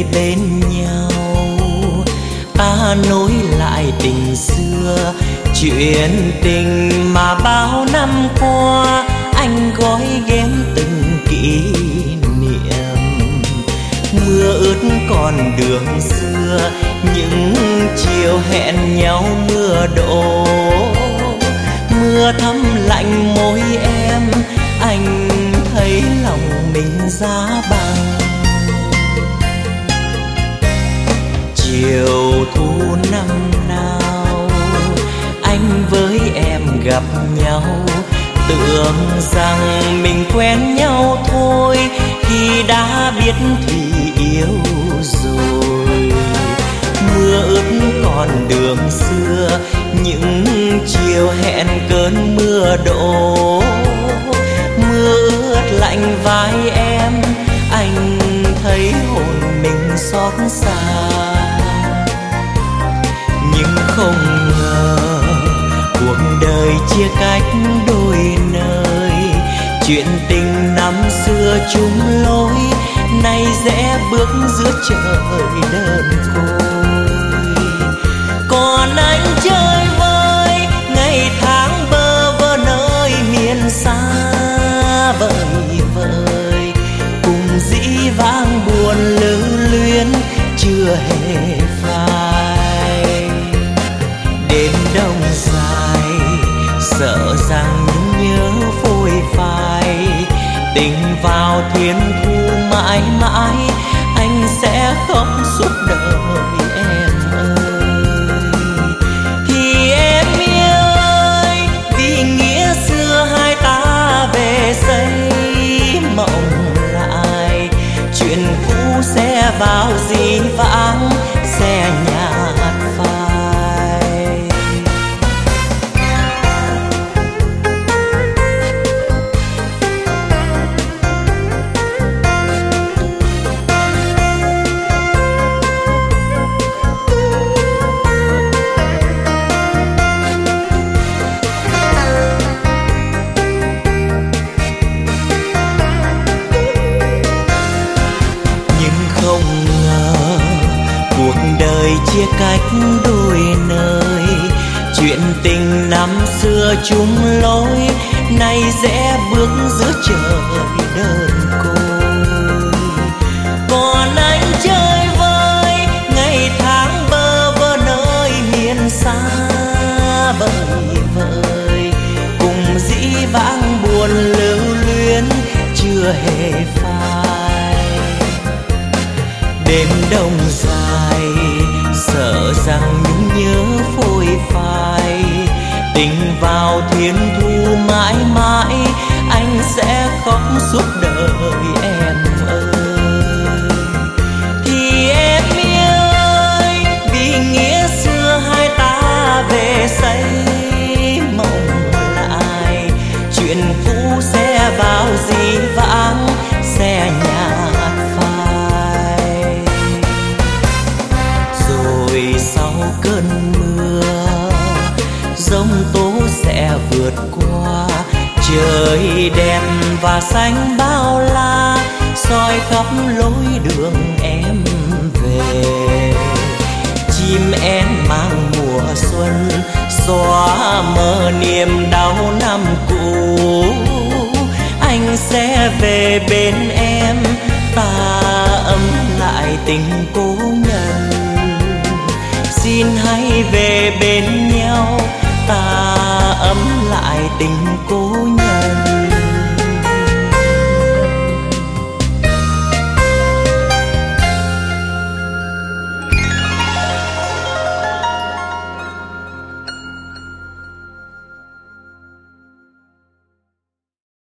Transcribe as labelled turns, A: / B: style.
A: bên nhau. Ta nối lại tình xưa, chuyện tình mà bao năm qua anh gói ghém từng kỷ niệm. Mưa ướt còn đường xưa, những chiều hẹn nhau mưa đổ. Mưa thấm lạnh môi em, anh thấy lòng mình giá băng. Chiều thu năm nào anh với em gặp nhau, tưởng rằng mình quen nhau thôi, khi đã biết thì yêu rồi. Mưa ướt còn đường xưa, những chiều hẹn cơn mưa đổ. Mưa ướt lạnh vai em, anh thấy hồn mình xót xa. Nhưng không ngờ cuộc đời chia cách đôi nơi, chuyện tình năm xưa chung lối, nay rẽ bước giữa trời đơn côi. Còn anh chơi vơi ngày tháng bơ vơ nơi miền xa vời vời, cùng dĩ vãng buồn lưu luyến chưa hề phai. Đêm đông dài sợ rằng những nhớ phôi phai, tình vào thiên thu mãi mãi, anh sẽ khóc suốt đời em ơi. Thì em yêu ơi, vì nghĩa xưa hai ta về xây mộng lại, chuyện cũ sẽ vào dĩ vãng, sẽ nhạt phai. Đời chia cách đôi nơi, chuyện tình năm xưa chung lối, nay rẽ bước giữa trời đơn côi. Còn anh chơi vơi ngày tháng bơ vơ nơi miền xa vời vời, cùng dĩ vãng buồn lưu luyến chưa hề phai. Đêm đông dài sợ rằng những nhớ phôi phai, tình vào thiên thu mãi mãi, anh sẽ khóc suốt đời em ơi. Thì em yêu ơi, vì nghĩa xưa hai ta về xây mộng lại, chuyện cũ sẽ vào dĩ vãng, sẽ nhạt phai. Rồi sau cơn mưa, giông tố sẽ vượt qua, trời đẹp và xanh bao la, soi khắp lối đường em về. Chim én mang mùa xuân, xóa mờ niềm đau năm cũ. Anh sẽ về bên em, ta ấm lại tình cố nhân. Xin hãy về bên nhau, ta ấm lại tình cô